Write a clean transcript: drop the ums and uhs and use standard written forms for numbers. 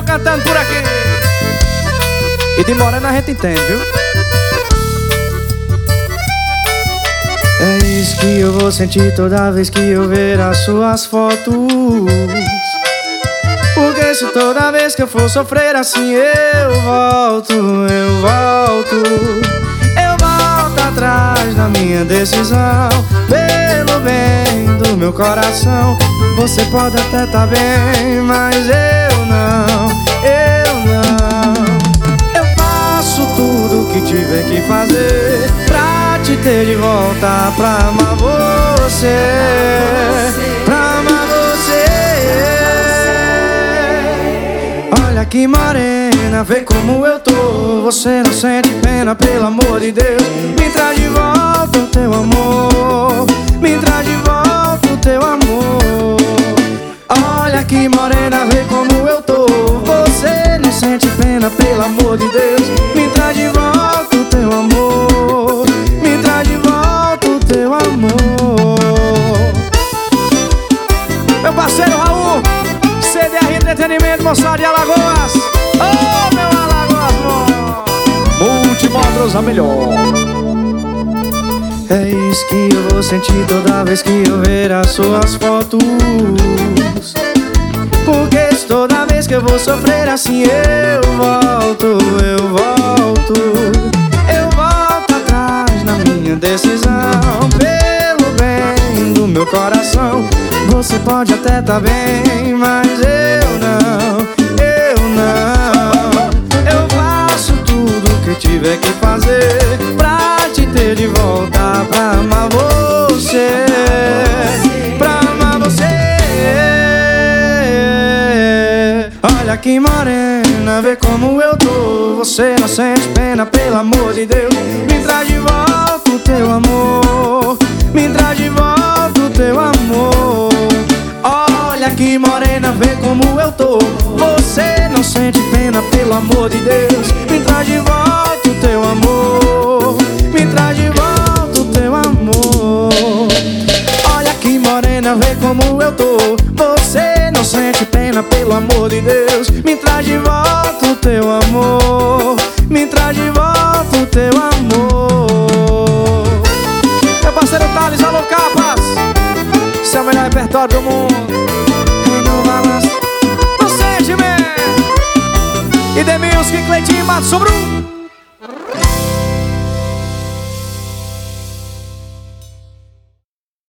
cantando por aqui. E de morena a gente entende, viu? É isso que eu vou sentir toda vez que eu ver as suas fotos. Porque se toda vez que eu for sofrer assim eu volto atrás da minha decisão. Pelo bem do meu coração, você pode até tá bem, mas eu não. Eu faço tudo o que tiver que fazer pra te ter de volta, pra amar você, pra amar você. Olha que morena, vê como eu tô. Você não sente pena, pelo amor de Deus. Me traz de volta o teu amor, me traz de volta o teu amor. Olha que morena, vê como eu tô. Você não sente pena, pelo amor de Deus. Me traz de volta o teu amor, me traz de volta o teu amor. Meu parceiro Raul, CDR Entretenimento, moçada de Alagoas. Oh, meu Alagoas, mano. Multimódulos, a melhor. É isso que eu vou sentir toda vez que eu ver as suas fotos. Porque toda vez que eu vou sofrer assim eu volto atrás na minha decisão. Pelo bem do meu coração, você pode até tá bem, mas eu não. Eu faço tudo o que tiver que fazer pra te ter de volta, pra amar você, pra amar você. Olha que morena, vê como eu tô. Você não sente pena, pelo amor de Deus. Me traz de volta o teu amor, me traz de volta o teu amor. Olha que morena, vê como eu tô. Você não sente pena, pelo amor de Deus. Me traz de volta o teu amor, me traz de volta o teu amor. Olha que morena, vê como eu tô. Você não sente pena, pelo amor de Deus. Me traz de volta o teu amor, me traz de volta o teu amor. Meu parceiro Thales, alô Capas. Esse é o melhor repertório do mundo. No balanço, No sentimento. E The Music, Cleitinho, Mato Sobru.